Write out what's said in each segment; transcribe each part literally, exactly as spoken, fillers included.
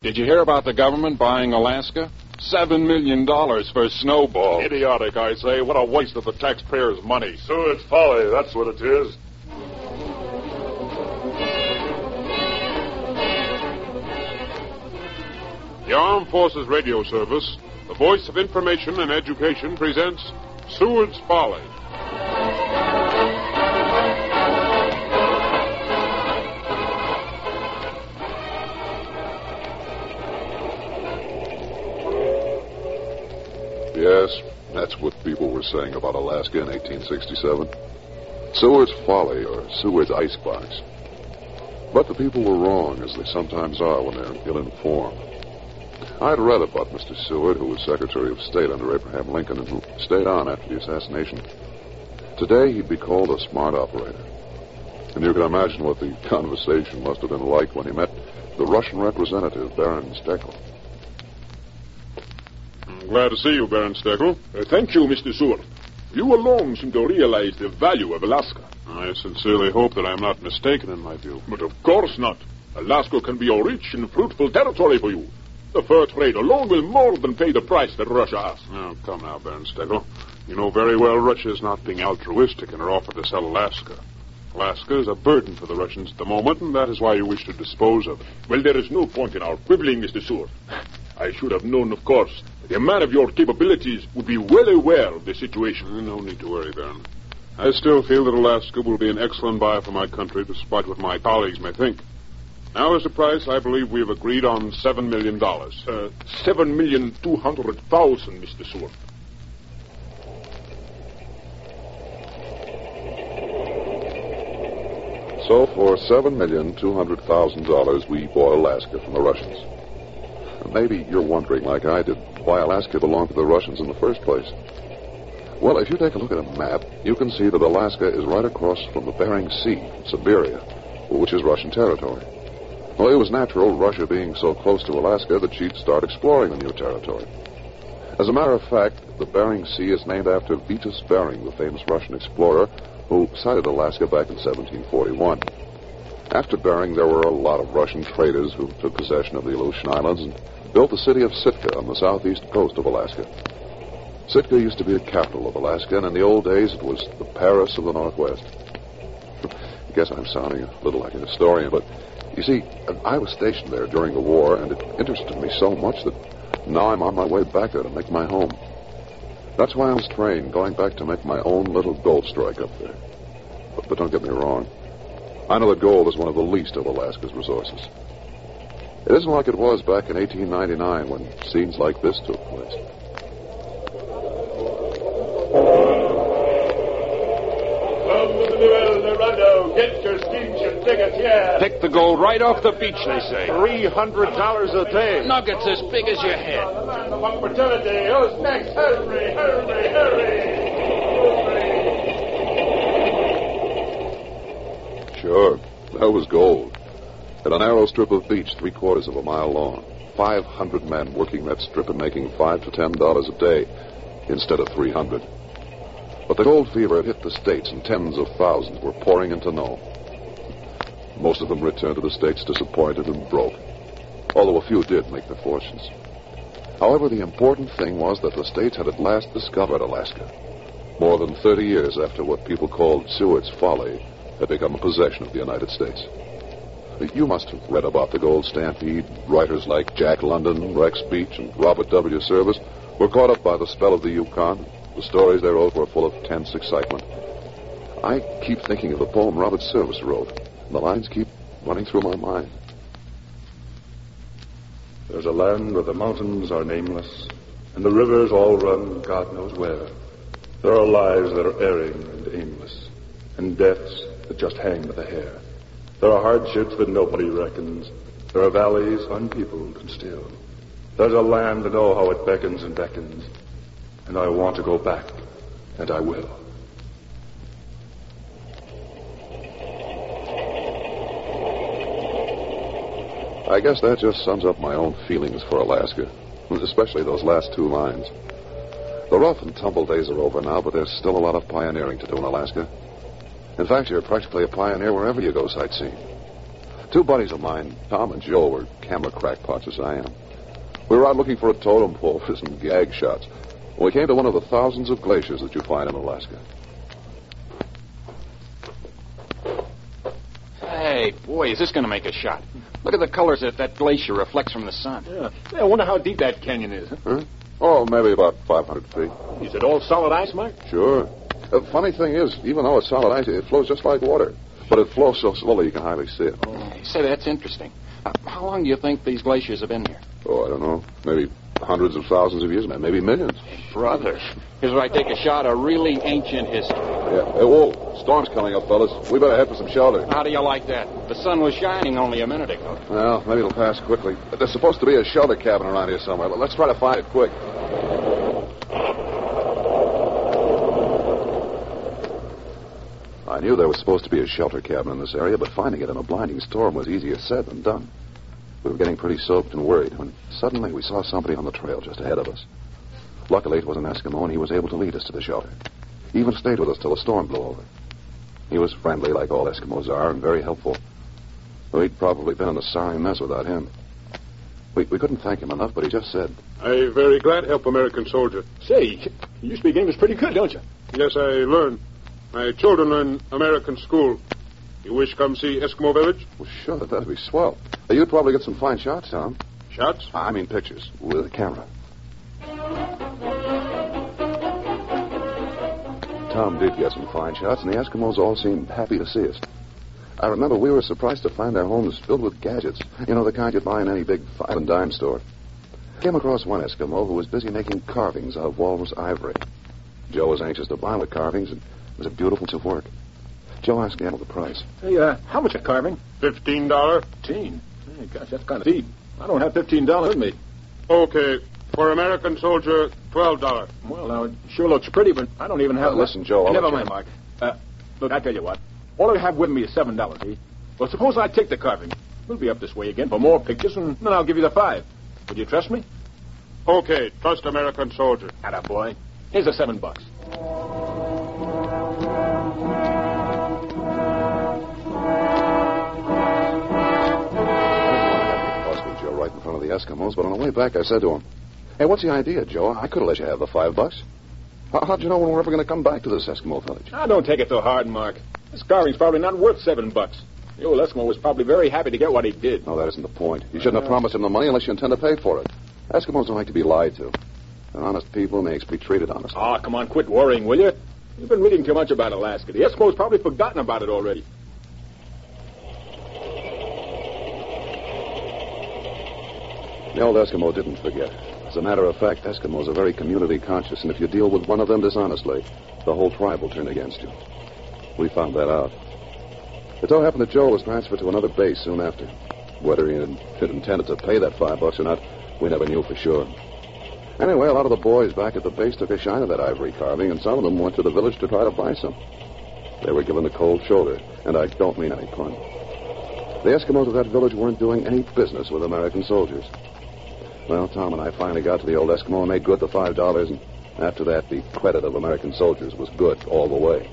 Did you hear about the government buying Alaska? Seven million dollars for Snowball. Idiotic, I say. What a waste of the taxpayers' money. So it's folly, that's what it is. The Armed Forces Radio Service, the voice of information and education, presents Seward's Folly. Yes, that's what people were saying about Alaska in eighteen sixty-seven. Seward's Folly, or Seward's Icebox. But the people were wrong, as they sometimes are when they're ill-informed. I'd read about Mister Seward, who was Secretary of State under Abraham Lincoln and who stayed on after the assassination. Today, he'd be called a smart operator. And you can imagine what the conversation must have been like when he met the Russian representative, Baron Steckel. Glad to see you, Baron Steckel. Uh, thank you, Mister Seward. You alone seem to realize the value of Alaska. I sincerely hope that I'm not mistaken in my view. But of course not. Alaska can be a rich and fruitful territory for you. The fur trade alone will more than pay the price that Russia asks. Now, come now, Baron Steckel. You know very well Russia is not being altruistic in her offer to sell Alaska. Alaska is a burden for the Russians at the moment, and that is why you wish to dispose of it. Well, there is no point in our quibbling, Mister Seward. I should have known, of course, that a man of your capabilities would be well aware of the situation. No need to worry, Baron. I still feel that Alaska will be an excellent buy for my country, despite what my colleagues may think. Now, as a price, I believe we have agreed on seven million dollars. Uh, seven million two hundred thousand, Mister Seward. So for seven million two hundred thousand dollars, we bought Alaska from the Russians. And maybe you're wondering, like I did, why Alaska belonged to the Russians in the first place. Well, if you take a look at a map, you can see that Alaska is right across from the Bering Sea, Siberia, which is Russian territory. Well, it was natural, Russia being so close to Alaska, that she'd start exploring the new territory. As a matter of fact, the Bering Sea is named after Vitus Bering, the famous Russian explorer who sighted Alaska back in seventeen forty-one. After Bering, there were a lot of Russian traders who took possession of the Aleutian Islands and built the city of Sitka on the southeast coast of Alaska. Sitka used to be the capital of Alaska, and in the old days it was the Paris of the Northwest. I guess I'm sounding a little like a historian, but you see, I was stationed there during the war, and it interested me so much that now I'm on my way back there to make my home. That's why I was trained, going back to make my own little gold strike up there. But, but don't get me wrong. I know that gold is one of the least of Alaska's resources. It isn't like it was back in eighteen ninety-nine when scenes like this took place. Get your steamship tickets, yeah. Pick the gold right off the beach, they say. Three hundred dollars a day. Nuggets as big as your head. Land of opportunity. Who's next? Hurry, hurry, hurry. Sure, that was gold. At a narrow strip of beach, three quarters of a mile long. Five hundred men working that strip and making five to ten dollars a day instead of three hundred. But the gold fever had hit the States, and tens of thousands were pouring into Nome. Most of them returned to the States disappointed and broke, although a few did make their fortunes. However, the important thing was that the States had at last discovered Alaska, more than thirty years after what people called Seward's Folly had become a possession of the United States. You must have read about the gold stampede. Writers like Jack London, Rex Beach, and Robert W. Service were caught up by the spell of the Yukon. The stories they wrote were full of tense excitement. I keep thinking of the poem Robert Service wrote, and the lines keep running through my mind. There's a land where the mountains are nameless, and the rivers all run God knows where. There are lives that are erring and aimless, and deaths that just hang by the hair. There are hardships that nobody reckons. There are valleys unpeopled and still. There's a land that know how it beckons and beckons. And I want to go back, and I will. I guess that just sums up my own feelings for Alaska, especially those last two lines. The rough and tumble days are over now, but there's still a lot of pioneering to do in Alaska. In fact, you're practically a pioneer wherever you go sightseeing. Two buddies of mine, Tom and Joe, were camera crackpots as I am. We were out looking for a totem pole for some gag shots. We came to one of the thousands of glaciers that you find in Alaska. Hey, boy, is this going to make a shot. Look at the colors that that glacier reflects from the sun. Yeah. Hey, I wonder how deep that canyon is. Huh? Huh? Oh, maybe about five hundred feet. Is it all solid ice, Mike? Sure. The funny thing is, even though it's solid ice, it flows just like water. But it flows so slowly you can hardly see it. Oh, say, that's interesting. Uh, how long do you think these glaciers have been here? Oh, I don't know. Maybe hundreds of thousands of years, maybe millions. Brother, here's where I take a shot of really ancient history. Yeah. Hey, whoa. Storm's coming up, fellas. We better head for some shelter. How do you like that? The sun was shining only a minute ago. Well, maybe it'll pass quickly. But there's supposed to be a shelter cabin around here somewhere. Let's try to find it quick. I knew there was supposed to be a shelter cabin in this area, but finding it in a blinding storm was easier said than done. We were getting pretty soaked and worried when suddenly we saw somebody on the trail just ahead of us. Luckily, it was an Eskimo, and he was able to lead us to the shelter. He even stayed with us till the storm blew over. He was friendly, like all Eskimos are, and very helpful. We'd probably been in a sorry mess without him. We, we couldn't thank him enough, but he just said, I'm very glad to help American soldier. Say, you speak English pretty good, don't you? Yes, I learn. My children learn American school. You wish to come see Eskimo village? well, sure, that'd be swell. You'd probably get some fine shots, Tom. Shots? I mean pictures, with a camera. Tom did get some fine shots, and the Eskimos all seemed happy to see us. I remember we were surprised to find their homes filled with gadgets. You know, the kind you'd buy in any big five and dime store. Came across one Eskimo who was busy making carvings out of walrus ivory. Joe was anxious to buy the carvings, and it was a beautiful piece of work. Joe asked Gamble the price. Hey, uh, how much a carving? Fifteen dollar. Fifteen. Hey, gosh, that's kind of steep. I don't have fifteen dollars with me. Okay. For American soldier, twelve dollar. Well, now, it sure looks pretty, but I don't even have... Uh, listen, Joe, I'll Never let mind, you- Mark. Uh, look, I tell you what. All I have with me is seven dollars, eh? Well, suppose I take the carving. We'll be up this way again for more pictures, and then I'll give you the five. Would you trust me? Okay. Trust American soldier. Atta boy. Here's the seven bucks. Joe right in front of the Eskimos, but on the way back I said to him, hey, what's the idea, Joe? I could have let you have the five bucks. How, how'd you know when we're ever going to come back to this Eskimo village? Now, don't take it too hard, Mark. This carving's probably not worth seven bucks. The old Eskimo was probably very happy to get what he did. No, that isn't the point. You shouldn't have promised him the money unless you intend to pay for it. Eskimos don't like to be lied to. They're honest people, and they expect to be treated honestly. Ah, come on, quit worrying, will you? You've been reading too much about Alaska. The Eskimos probably forgotten about it already. The old Eskimo didn't forget. As a matter of fact, Eskimos are very community conscious, and if you deal with one of them dishonestly, the whole tribe will turn against you. We found that out. It so happened that Joe was transferred to another base soon after. Whether he had intended to pay that five bucks or not, we never knew for sure. Anyway, a lot of the boys back at the base took a shine of that ivory carving, and some of them went to the village to try to buy some. They were given the cold shoulder, and I don't mean any pun. The Eskimos of that village weren't doing any business with American soldiers. Well, Tom and I finally got to the old Eskimo and made good the five dollars, and after that, the credit of American soldiers was good all the way.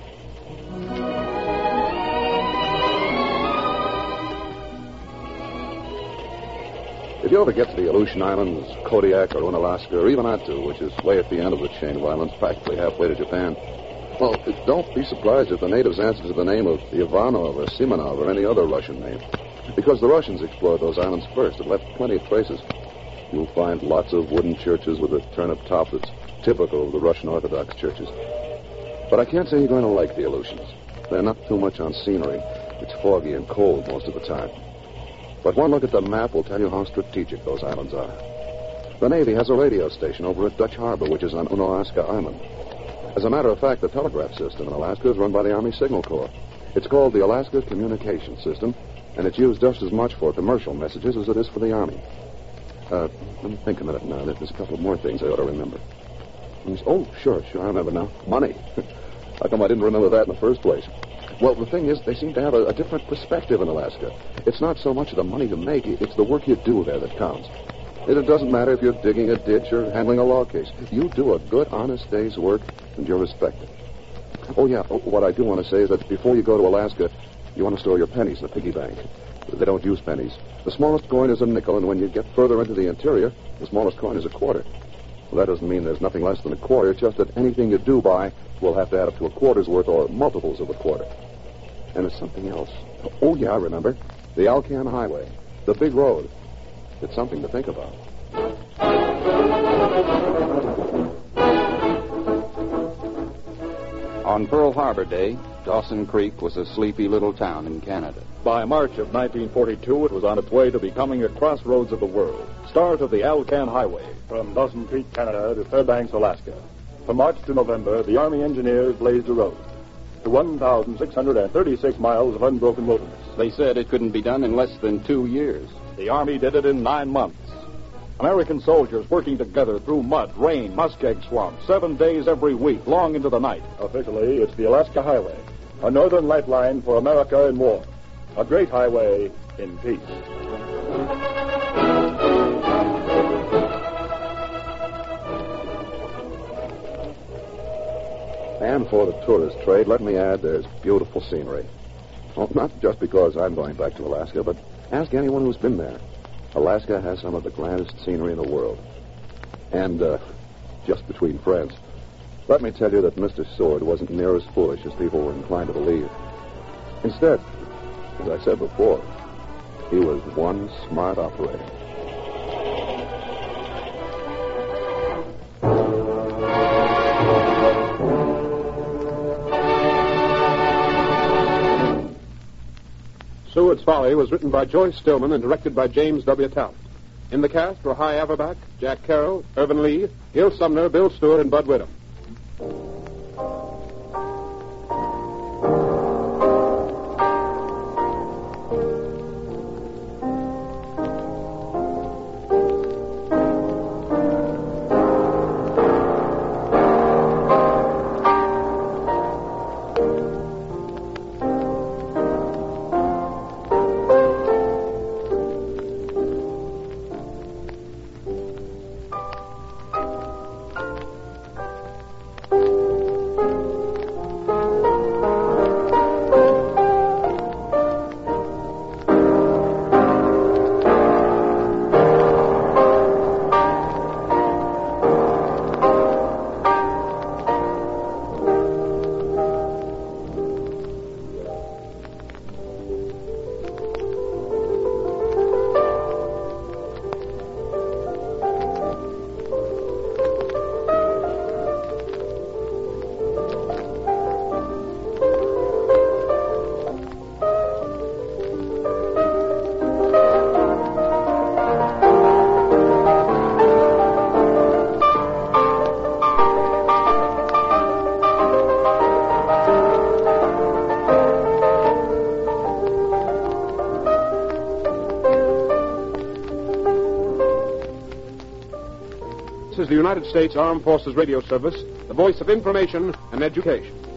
If you ever get to the Aleutian Islands, Kodiak, or Unalaska, or even Attu, which is way at the end of the chain of islands, practically halfway to Japan, well, don't be surprised if the natives answer to the name of Ivanov or Simonov or any other Russian name. Because the Russians explored those islands first and left plenty of traces. You'll find lots of wooden churches with a turnip top that's typical of the Russian Orthodox churches. But I can't say you're going to like the Aleutians. They're not too much on scenery. It's foggy and cold most of the time. But one look at the map will tell you how strategic those islands are. The Navy has a radio station over at Dutch Harbor, which is on Unalaska Island. As a matter of fact, the telegraph system in Alaska is run by the Army Signal Corps. It's called the Alaska Communication System, and it's used just as much for commercial messages as it is for the Army. Uh, let me think a minute now. There's a couple more things I ought to remember. Oh, sure, sure, I remember now. Money. How come I didn't remember that in the first place? Well, the thing is, they seem to have a, a different perspective in Alaska. It's not so much the money you make, it's the work you do there that counts. It doesn't matter if you're digging a ditch or handling a law case. You do a good, honest day's work, and you're respected. Oh, yeah, what I do want to say is that before you go to Alaska, you want to store your pennies in a piggy bank. They don't use pennies. The smallest coin is a nickel, and when you get further into the interior, the smallest coin is a quarter. Well, that doesn't mean there's nothing less than a quarter, just that anything you do buy will have to add up to a quarter's worth or multiples of a quarter. And there's something else. Oh, yeah, I remember. The Alcan Highway. The big road. It's something to think about. On Pearl Harbor Day, Dawson Creek was a sleepy little town in Canada. By March of nineteen forty-two, it was on its way to becoming a crossroads of the world. Start of the Alcan Highway from Dawson Creek, Canada to Fairbanks, Alaska. From March to November, the Army engineers blazed a road to one thousand six hundred thirty-six miles of unbroken wilderness. They said it couldn't be done in less than two years. The Army did it in nine months. American soldiers working together through mud, rain, muskeg swamps, seven days every week, long into the night. Officially, it's the Alaska Highway, a northern lifeline for America in war. A great highway in peace. And for the tourist trade, let me add, there's beautiful scenery. Well, not just because I'm going back to Alaska, but ask anyone who's been there. Alaska has some of the grandest scenery in the world. And, uh, just between friends, let me tell you that Mister Seward wasn't near as foolish as people were inclined to believe. Instead, as I said before, he was one smart operator. Seward's Folly was written by Joyce Stillman and directed by James W. Talbot. In the cast were Hy Averback, Jack Carroll, Irvin Lee, Gil Sumner, Bill Stewart, and Bud Whittam. This is the United States Armed Forces Radio Service, the voice of information and education.